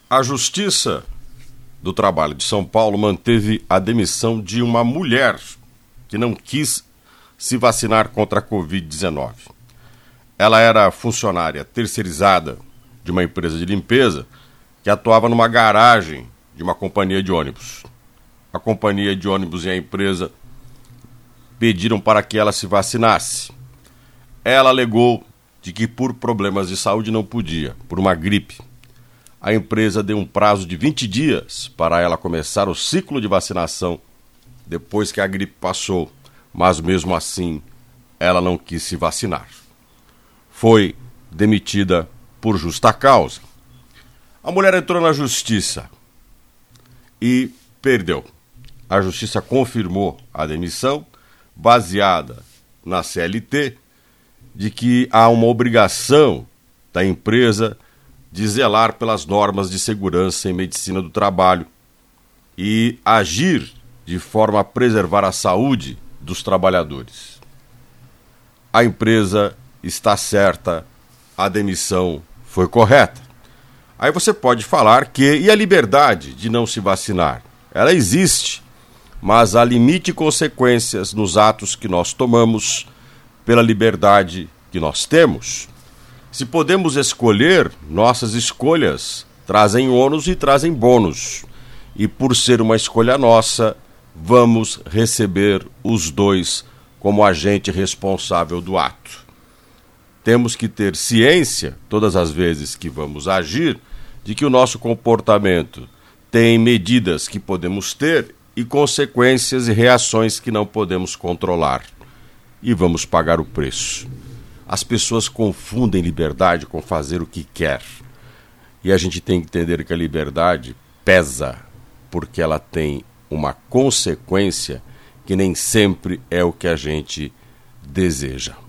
A Justiça do Trabalho de São Paulo manteve a demissão de uma mulher que não quis se vacinar contra a Covid-19. Ela era funcionária terceirizada de uma empresa de limpeza que atuava numa garagem de uma companhia de ônibus. A companhia de ônibus e a empresa pediram para que ela se vacinasse. Ela alegou de que por problemas de saúde não podia, por uma gripe. A empresa deu um prazo de 20 dias para ela começar o ciclo de vacinação depois que a gripe passou, mas mesmo assim ela não quis se vacinar. Foi demitida por justa causa. A mulher entrou na justiça e perdeu. A justiça confirmou a demissão, baseada na CLT, de que há uma obrigação da empresa de zelar pelas normas de segurança em medicina do trabalho e agir de forma a preservar a saúde dos trabalhadores. A empresa está certa, a demissão foi correta. Aí você pode falar que, e a liberdade de não se vacinar? Ela existe, mas há limite e consequências nos atos que nós tomamos pela liberdade que nós temos. Se podemos escolher, nossas escolhas trazem ônus e trazem bônus. E por ser uma escolha nossa, vamos receber os dois como agente responsável do ato. Temos que ter ciência, todas as vezes que vamos agir, de que o nosso comportamento tem medidas que podemos ter e consequências e reações que não podemos controlar. E vamos pagar o preço. As pessoas confundem liberdade com fazer o que quer. E a gente tem que entender que a liberdade pesa, porque ela tem uma consequência que nem sempre é o que a gente deseja.